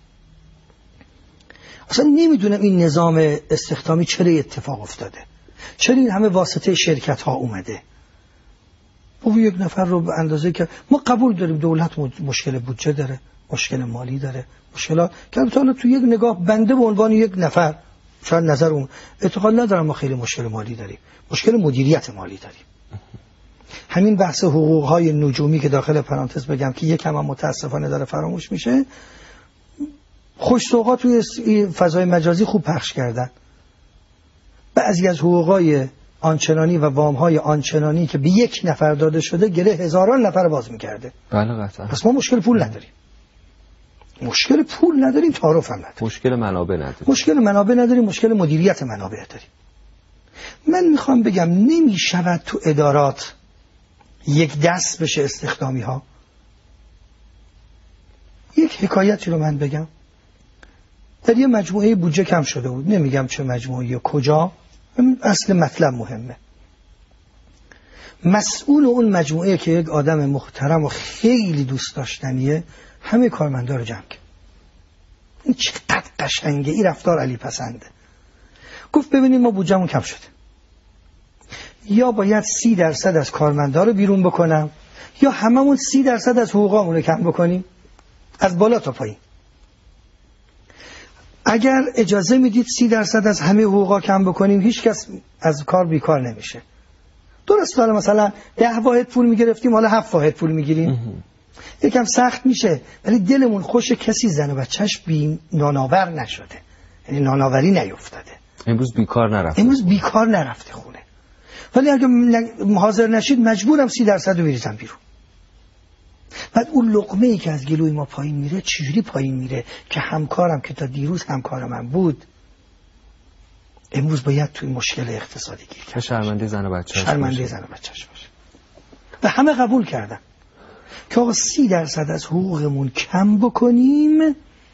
اصلا نمیدونم این نظام استخدامی چرا اتفاق افتاده، چرا این همه واسطه شرکت ها اومده. او یک نفر رو به اندازه که ما قبول داریم دولت مشکل بودجه داره، مشکل مالی داره، مشکلات که البته تو یک نگاه بنده به عنوان یک نفر شاید نظر اون اعتقاد ندارم ما خیلی مشکل مالی داریم، مشکل مدیریت مالی داریم. همین بحث حقوق های نجومی که داخل پرانتز بگم که یکم هم متاسفانه داره فراموش میشه، خوش سوقات توی فضای مجازی خوب پخش کردن. بعضی از حقوقای آنچنانی و وامهای آنچنانی که به یک نفر داده شده گره هزاران نفر باز میکرده. بله قطعا. پس ما مشکل پول نداریم، مشکل پول نداریم، تعارف هم نداریم، مشکل منابع نداریم، مشکل منابع نداریم، مشکل مدیریت منابع داریم. من میخوام بگم نمیشود تو ادارات یک دست بشه استخدامی ها. یک حکایتی رو من بگم. در یه مجموعه بودجه کم شده بود، نمیگم چه مجموعه یا کجا، اصل مطلب مهمه. مسئول اون مجموعه که یک آدم محترم و خیلی دوست داشتنیه همه کارمندا رو جمع کرد. این چقدر قشنگه، این رفتار علی پسنده. گفت ببینید ما بودجه‌مون کم شده، یا باید سی درصد از کارمندا رو بیرون بکنم یا هممون سی درصد از حقوقامون رو کم بکنیم از بالا تا پایین. اگر اجازه میدید سی درصد از همه حقوقا کم بکنیم هیچ کس از کار بیکار نمیشه. درست حالا مثلا ده واحد پول میگرفتیم حالا هفت واحد پول میگیریم، یکم سخت میشه ولی دلمون خوش کسی زن و بچهش بی ناناور نشده، یعنی ناناوری نیفتاده. امروز بیکار نرفته امروز بیکار نرفته خونه. ولی اگه حاضر نشید مجبورم سی درصد رو بریزم بیرون. بعد اون لقمه ای که از گلوی ما پایین میره چجوری پایین میره که همکارم که تا دیروز همکار من بود امروز باید توی مشکل اقتصادی گیر کرد، شرمنده زن و بچه‌اش شرمنده زن و بچه‌اش باشه. و همه قبول کردن که آقا سی درصد از حقوقمون کم بکنیم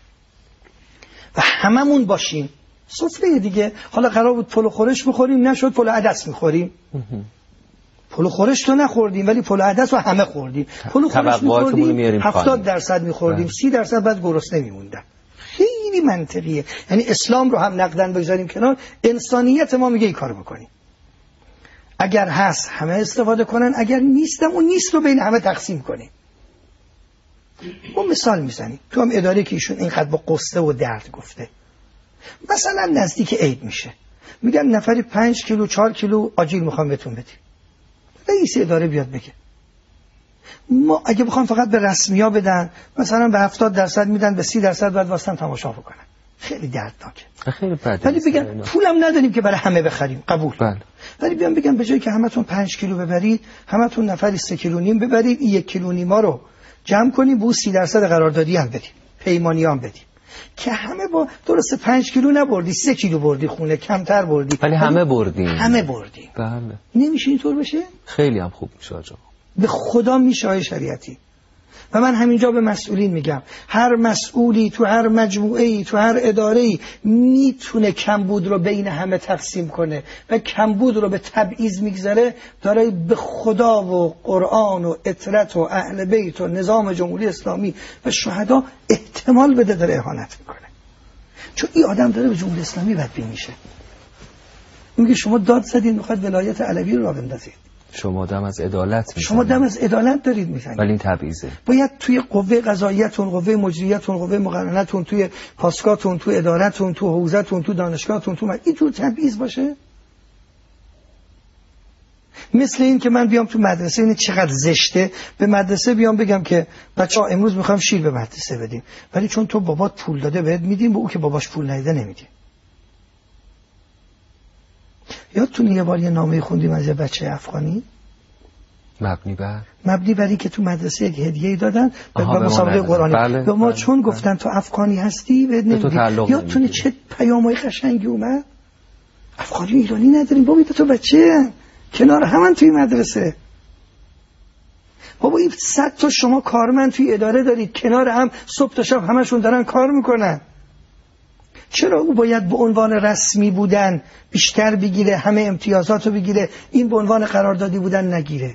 و هممون باشیم سفره دیگه. حالا قرار بود پلو خورش بخوریم، نشد پلو عدس میخوریم. پلو خورش تو نخوردیم ولی پلو عدس رو همه خوردیم. پلو خورش میخوردیم هفتاد درصد میخوردیم، سی درصد بعد گرسنه میموندن. خیلی منطقیه. یعنی اسلام رو هم نقدن بگذاریم کنار، انسانیت ما میگه این کارو بکنیم. اگر هست همه استفاده کنن، اگر نیستم اون نیست رو بین همه تقسیم کنیم. ما مثال میزنیم تو هم اداره که ایشون اینقدر با قصه و درد گفته، مثلا نزدیک عید میشه میگن نفری پنج کیلو چهار کیلو آجیل میخوام بهتون بدیم، رئیس اداره بیاد بگه ما اگه بخوام فقط به رسمیا بدن مثلا به هفتاد درصد میدن، به سی درصد بعد واسطن تماشا بکنن. خیلی دردناکه، خیلی بده. ولی بگن پولم نداریم که برای همه بخریم، قبول. بله. ولی بیان بگن به جایی که همتون پنج کیلو ببرید همتون نفری سه کیلو نیم ببرید، این یک کیلو نیما رو جمع کنیم بو سی درصد قراردادی هم بدیم، پیمانی هم بدیم که همه با درست پنج کیلو نبردی سه کیلو بردی خونه، کمتر بردی ولی همه بردیم، همه بردیم. بله. نمیشه اینطور بشه؟ خیلی هم خوب میشه آقا، به خدا میشه آقای شریعتی. و من همینجا به مسئولین میگم هر مسئولی تو هر مجموعه‌ای تو هر اداره‌ای میتونه کمبود رو بین همه تقسیم کنه و کمبود رو به تبعیض میگذاره، داره به خدا و قرآن و اطرت و اهل بیت و نظام جمهوری اسلامی و شهدا احتمال بده داره اهانت میکنه. چون این آدم داره به جمهوری اسلامی بدبین میشه. میگه شما داد زدین میخواد ولایت علوی رو راه بندازید، شما دم از عدالت میزنید، شما دم از عدالت دارید میزنید، ولی این تبعیضه. باید توی قوه قضاییتون، قوه مجریتون، قوه مقننتون، توی پاسکاتون، توی ادارتون، تو حوزتون، تو دانشگاهتون، تو من اینجور تبعیض باشه. مثل این که من بیام تو مدرسه، این چقدر زشته، به مدرسه بیام بگم که بچه‌ها امروز میخوام شیر به مدرسه بدیم، ولی چون تو بابات پول داده بهت میدیم، به او که باباش پول نداده نمیدیم. یادتونه یه بار یه نامه خوندیم از یه بچه افغانی مبنی بر مبنی بر این که تو مدرسه یک هدیه دادن به مسابقه قرآنی، بله، به ما بله، چون بله. گفتن تو افغانی هستی بهت نمیدیم. یادتونه چه پیامای قشنگی اومد؟ افغانی ایرانی نداریم بابا، تو بچه کنار همان توی مدرسه. بابا این صد تا شما کارمند توی اداره دارید کنار هم صبح تا شب همشون دارن کار میکنن. چرا او باید به عنوان رسمی بودن بیشتر بگیره، همه امتیازاتو بگیره، این به عنوان قراردادی بودن نگیره؟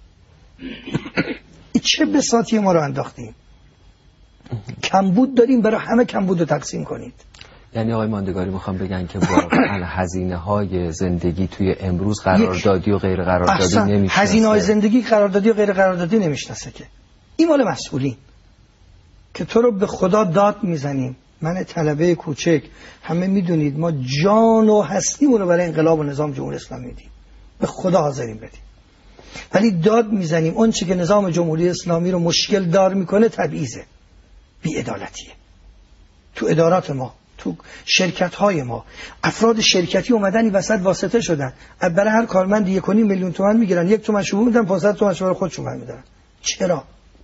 چه بساطی ما رو انداختیم. کمبود داریم، برای همه کمبود رو تقسیم کنید. یعنی آقای ماندگاری میخوام بگن که واقعا هزینه های زندگی توی امروز قراردادی و غیر قراردادی نمیشناسه. هزینه های زندگی قراردادی و غیر قراردادی نمیشناسه که. این مال مسئولین که تو رو به خدا داد میزنیم. من طلبه کوچک، همه میدونید ما جان و هستیمون رو برای انقلاب و نظام جمهوری اسلامی میدیم، به خدا حاضرین بدیم، ولی داد میزنیم اون چی که نظام جمهوری اسلامی رو مشکل دار میکنه تبعیضه، بی‌عدالتیه. تو ادارات ما، تو شرکت های ما، افراد شرکتی اومدن این وسط واسطه شدن، برای هر کارمند یک و نیم میلیون تومان میگیرن، یک تومن شروع میدن، پانصد تومن شروع خودشون برمیدارن. چرا؟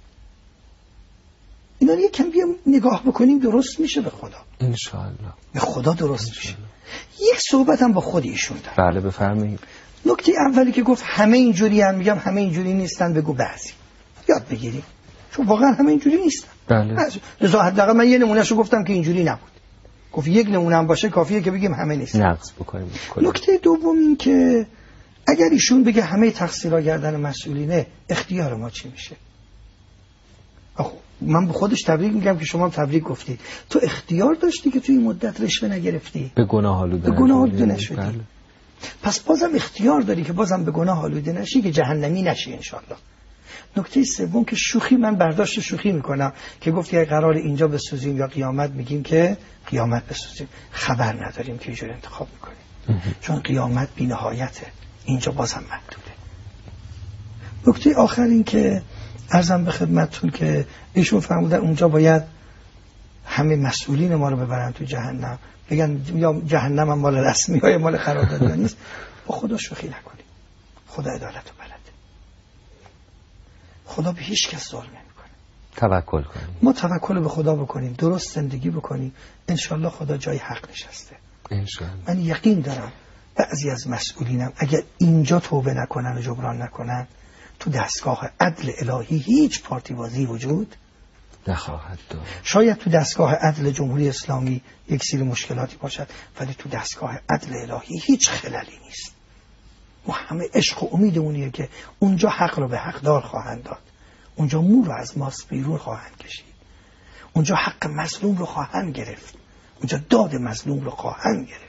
اینا رو یکم بیام نگاه بکنیم، درست میشه به خدا. انشاءالله به خدا درست میشه. یک صحبت هم با خود ایشون دارم. بله بفرمایید. نکته اولی که گفت همه اینجوری هم، میگم همه اینجوری نیستن، بگو بعضی. یاد بگیریم. چون واقعا همه اینجوری نیستن. بله. لذا حداقل من یه نمونهشو گفتم که اینجوری نبود. گفت یک نمونه هم باشه کافیه که بگیم همه نیست. نقص بکنیم. نکته دوم این که اگر ایشون بگه همه تقصیرها گردن مسئولینه، اختیار ما چی میشه؟ من به خودش تبریک میگم که شما هم تبریک گفتید. تو اختیار داشتی که توی این مدت رشوه نگرفتی، به گناه آلوده به گناه آلوده نشدی. بله. پس بازم اختیار داری که بازم به گناه آلوده نشی، که جهنمی نشی انشالله. نکته سوم که شوخی، من برداشت شوخی میکنم که گفتی اگه قرار اینجا بسوزیم یا قیامت، میگیم که قیامت بسوزیم. خبر نداریم که اینجور انتخاب میکنیم، چون قیامت بی نهایته، اینجا بازم محدوده. نکته آخر این که عرضم به خدمتتون که ایشون فرمودن اونجا باید همه مسئولین ما رو ببرن تو جهنم، بگن یا جهنم هم مال رسمی های مال قراردادی ها نیست. با خدا شوخی نکنیم. خدا عدالت رو بلده. خدا به هیچ کس ظلم نمیکنه. توکل کنیم. ما توکل به خدا بکنیم، درست زندگی بکنیم، انشالله خدا جای حق نشسته. انشالله. من یقین دارم بعضی از مسئولینم اگر اینجا توبه نکنن و جبران نکنن، تو دستگاه عدل الهی هیچ پارتی بازی وجود نخواهد داشت. شاید تو دستگاه عدل جمهوری اسلامی یک سری مشکلاتی باشد، ولی تو دستگاه عدل الهی هیچ خللی نیست. ما همه عشق و امیدمونیه که اونجا حق رو به حقدار خواهند داد، اونجا مو رو از ماست بیرون خواهند کشید، اونجا حق مظلوم رو خواهند گرفت، اونجا داد مظلوم رو خواهند گرفت.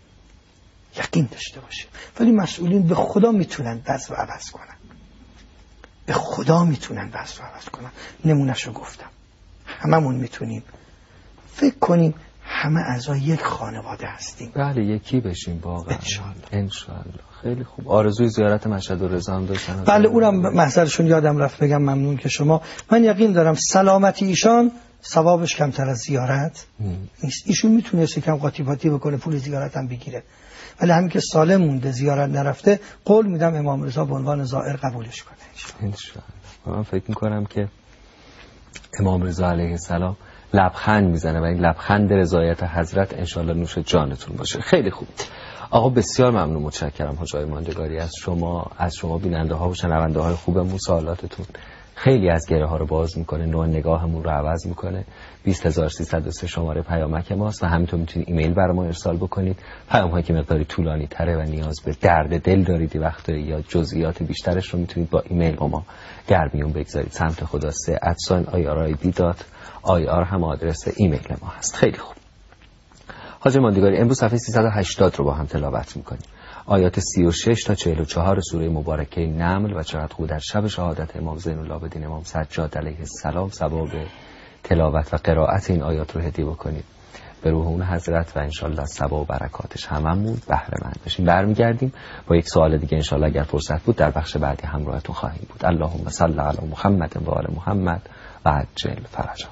یقین داشته باشه. ولی مسئولین به خدا میتونن وضع رو عوض کنن، به خدا میتونن وضع رو عوض کنن. نمونهشو گفتم، هممون میتونیم فکر کنیم همه اعضای یک خانواده هستیم. بله یکی بشیم واقعا. انشالله. انشالله. خیلی خوب. آرزوی زیارت مشهد و رضا هم داشتن. بله اونم محضرشون یادم رفت بگم ممنون که شما. من یقین دارم سلامتی ایشان ثوابش کمتر از زیارت نیست. ایشون میتونه کم قاطی پاتی بکنه، پول زیارت هم بگیره، ولی همین که سالم مونده زیارت نرفته، قول میدم امام رضا به عنوان زائر قبولش کنه انشالله. من فکر میکنم که امام رضا علیه السلام لبخند میزنه و این لبخند رضایت حضرت انشالله نوش جانتون باشه. خیلی خوب آقا، بسیار ممنون، متشکرم حاج آقای ماندگاری از شما، از شما بیننده ها و شنونده های خوبمون. سوالاتتون خیلی از گره ها رو باز میکنه، نوع نگاهمون رو عوض میکنه. بیست هزار و سیصد و سه شماره پیامک ماست و همینطور میتونید ایمیل برام ارسال بکنید. پیام هایی که مقداری طولانی تره و نیاز به درد دل دارید وقت یا جزئیات بیشترش رو میتونید با ایمیل با ما در میون بگذارید. سمت خدا سه ادساین آی آر آی دی دات آی آر هم آدرس ایمیل ما هست. خیلی خوب حاج ماندگاری، امروز صفحه سیصد و هشتاد رو با هم تلاوت میکنیم. آیات سی و شش تا چهل و چهار سوره مبارکه نمل و چقدر خوب در شب شهادت امام زین العابدین امام سجاد علیه السلام ثواب تلاوت و قرائت این آیات رو هدیه بکنید به روح اون حضرت و انشالله ثواب و برکاتش هممون بهره مند بشیم. برمیگردیم با یک سوال دیگه انشالله اگر فرصت بود در بخش بعدی همراهتون خواهیم بود. اللهم صل علی محمد و آل محمد و عجل فرجهم.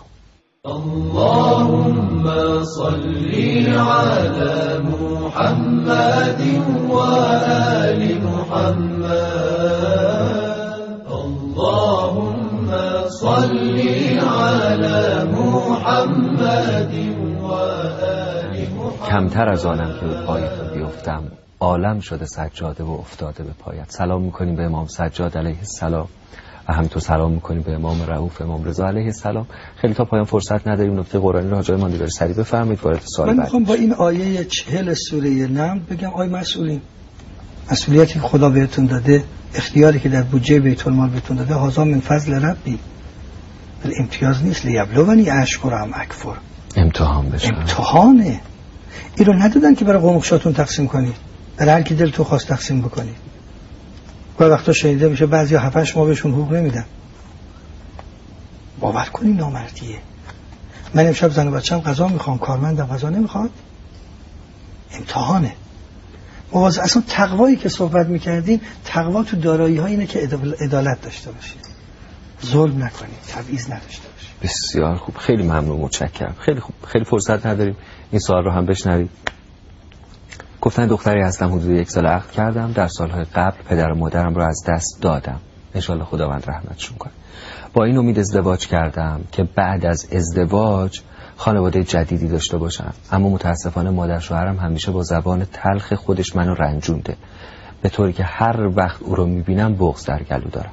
اللهم صل على محمد وآل محمد. اللهم صل على محمد وآل محمد. کمتر از آنم که به پایت بیفتم، عالم شده سجاده و افتاده به پایت. سلام میکنیم به امام سجاد علیه السلام و همینطور سلام میکنیم به امام رؤوف امام رضا علیه السلام. خیلی تا پایان فرصت نداریم، نکته قرآنی رو حاجی ماندگاری سریع بفرمایید وارد سوال بعد. من میخوام با این آیه چهل سوره نمل بگم آی مسئولین، مسئولیتی که خدا بهتون داده، اختیاری که در بودجه بیت المال بهتون داده، هذا من فضل ربی، ولی امتیاز نیست. لیبلونی اشکر ام اکفر، امتحان بشه، امتحانه. این رو ندادن که برای قومخشاتون تقسیم کنید، برای هر کی دلتون خواست تقسیم بکنید. و وقتا شنیده میشه بعضیا هفت هشت ماه بهشون حقوق نمیدن. باور کنی نامردیه. من امشب زن و بچه‌م غذا میخوام، کارمندم غذا نمیخواد، امتحانه. مواظب اصلا تقوایی که صحبت میکردیم، تقوا تو دارایی ها اینه که عدالت داشته باشید، ظلم نکنید، تبعیض نداشته باشید. بسیار خوب، خیلی ممنون، متشکرم. خیلی خوب، خیلی فرصت نداریم این سوال رو هم بشنوید. گفتن دختری هستم، حدود یک سال عقد کردم، در سالهای قبل پدر و مادرم رو از دست دادم، انشالله خداوند رحمتشون کنه. با این امید ازدواج کردم که بعد از ازدواج خانواده جدیدی داشته باشم، اما متاسفانه مادر شوهرم همیشه با زبان تلخ خودش منو رنجونده، به طوری که هر وقت او رو میبینم بغض در گلو دارم.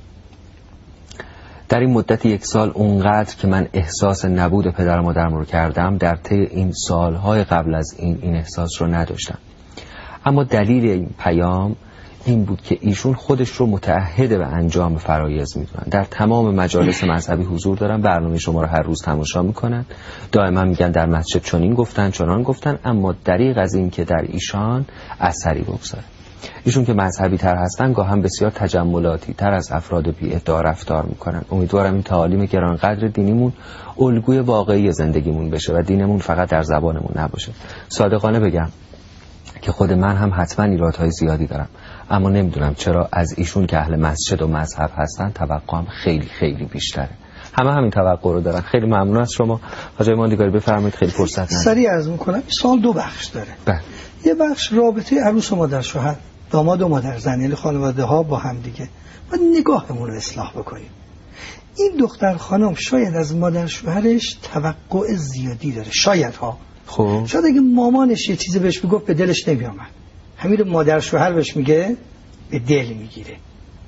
در این مدت یک سال اونقدر که من احساس نبود پدر و مادرم رو کردم، در طی این سالهای قبل از این این احساس رو نداشتم. اما دلیل این پیام این بود که ایشون خودش رو متعهد به انجام فرایض میدونن، در تمام مجالس مذهبی حضور دارن، برنامه شما رو هر روز تماشا میکنن، دائما میگن در مسجد چنین گفتن چنان گفتن، اما دریغ از این که در ایشان اثری بگذاره. ایشون که مذهبی تر هستن گاهم بسیار تجملاتی تر از افراد بی ادعا رفتار میکنن. امیدوارم این تعالیم گرانقدر دینیمون الگوی واقعی زندگیمون بشه و دینمون فقط در زبانمون نباشه. صادقانه بگم که خود من هم حتما ایرادهای زیادی دارم، اما نمیدونم چرا از ایشون که اهل مسجد و مذهب هستن توقعم خیلی خیلی بیشتره. همه همین توقع رو دارن. خیلی ممنون از شما حاجی ماندگاری، بفرمایید، خیلی فرصت ندارم. سریع عرض میکنم این سوال دو بخش داره. بله. یه بخش رابطه عروس و مادر شوهر، داماد و مادر زن، یعنی خانواده ها با هم دیگه، و نگاهمون رو اصلاح بکنیم. این دختر خانم شاید از مادر شوهرش توقع زیادی داره، شاید ها خب شاید اگه مامانش یه چیزی بهش میگفت به دلش نمیامد، همین رو مادر شوهر بهش میگه به دل میگیره.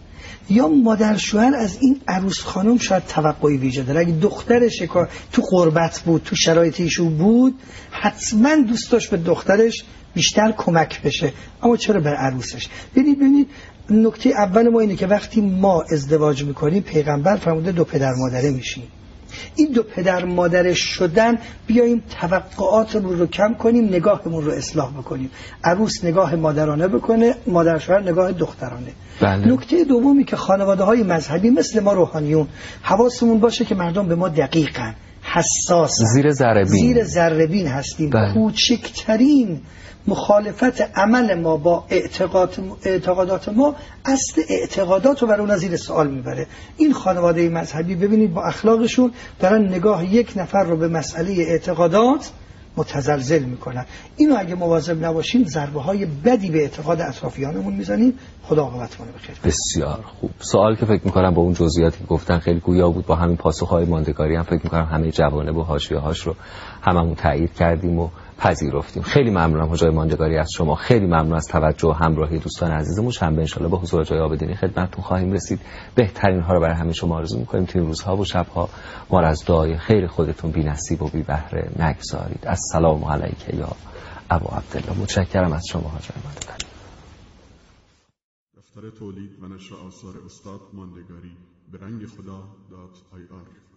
یا مادر شوهر از این عروس خانم شاید توقعی ویژه داره، اگه دخترش تو غربت بود، تو شرایط ایشون بود، حتما دوست داشت به دخترش بیشتر کمک بشه، اما چرا بر عروسش؟ ببینید ببینید نکته اول ما اینه که وقتی ما ازدواج میکنیم پیغمبر فرموده دو پدر مادره میشیم. این دو پدر مادر شدن بیاییم توقعاتمون رو کم کنیم، نگاهمون رو اصلاح بکنیم. عروس نگاه مادرانه بکنه، مادر شوهر نگاه دخترانه. بله. نکته دومی که خانواده های مذهبی مثل ما روحانیون حواسمون باشه که مردم به ما دقیقاً، حساسن، زیر ذره بین زیر ذره بین هستیم. بله. کوچکترین مخالفت عمل ما با اعتقاد اعتقادات ما اصل اعتقادات رو برای اون زیر سوال میبره. این خانواده مذهبی ببینید با اخلاقشون دارن نگاه یک نفر رو به مسئله اعتقادات متزلزل میکنن. اینو اگه مواظب نباشیم ضربه های بدی به اعتقاد اطرافیانمون میزنیم. خدا عاقبتمون بخیر. بسیار خوب. سوال که فکر میکنم با اون جزئیاتی که گفتن خیلی گویا بود، با همین پاسخهای ماندگاری هم فکر میکنم همه جوانب و حاشیه‌هاش رو هممون تایید کردیم و پذیرفتیم. خیلی ممنونم حاجی ماندگاری از شما، خیلی ممنون از توجه و همراهی دوستان عزیزمون. شنبه ان شاءالله با حضور حاجی عابدینی خدمتتون خواهیم رسید. بهترین ها رو برای همه شما آرزو می‌کنیم تو این روزها و شب‌ها ما را از دعای خیر خودتون بی نصیب و بی بهره نگذارید. السلام علیک یا ابا عبدالله. متشکرم از شما حاجی ماندگاری. دفتر تولید و نشر آثار استاد ماندگاری به رنگ خدا دات آی آر